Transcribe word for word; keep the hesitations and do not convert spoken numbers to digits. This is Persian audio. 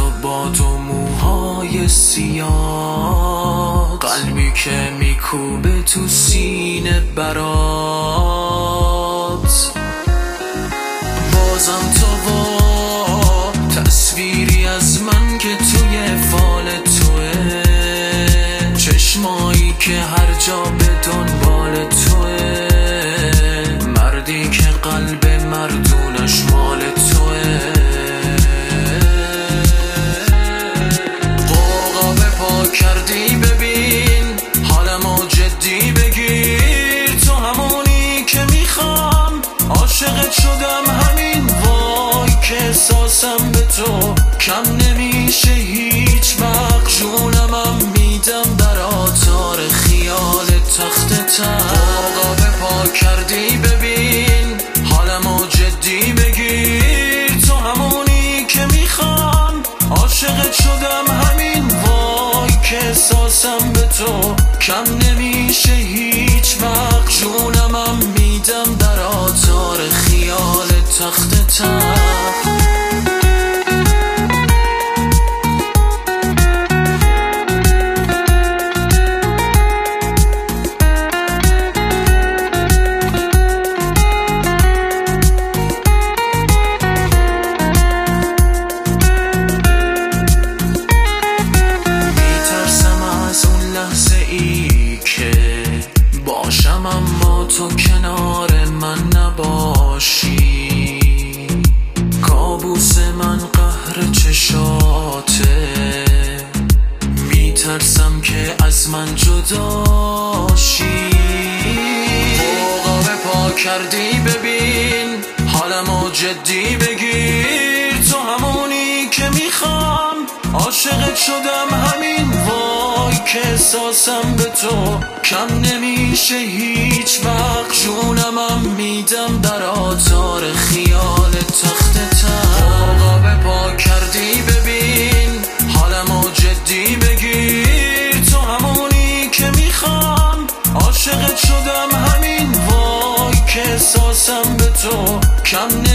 و باد و موهای سیاه، قلبی که میکوبه تو سینه برات. بازم تو با تصویری از من که توی فال توه، چشمایی که هر جا به دنبال توه، مردی که قلب مردونش مال توه. قوقا پا کردی ببین حالمو جدی بگیر، تو همونی که میخوام، عاشقت شدم همین. وای که احساسم به تو کم نمیشه هیچ وقت، جونمم میدم برات، آره خیال تخت تر. قوقا پا کردی ببین حالمو جدی بگیر، تو همونی که میخوام، عاشقت شدم همین. وای که احساسم به تو کم نمیشه هیچ وقت، جونمم میدم برات، آره خیال تخت تر. اما تو کنار من نباشی، کابوس من قهر چشاته، میترسم که از من جداشی. قوقا پا کردی ببین حالمو جدی بگیر، تو همونی که میخوام، عاشقت شدم همین. وای که احساسم به تو کم نمیشه هیچ وقت، جونمم میدم برات، آره خیال تخت تر. قوقا پا کردی ببین حالمو جدی بگیر، تو همونی که میخوام، عاشقت شدم همین. وای که احساسم به تو کم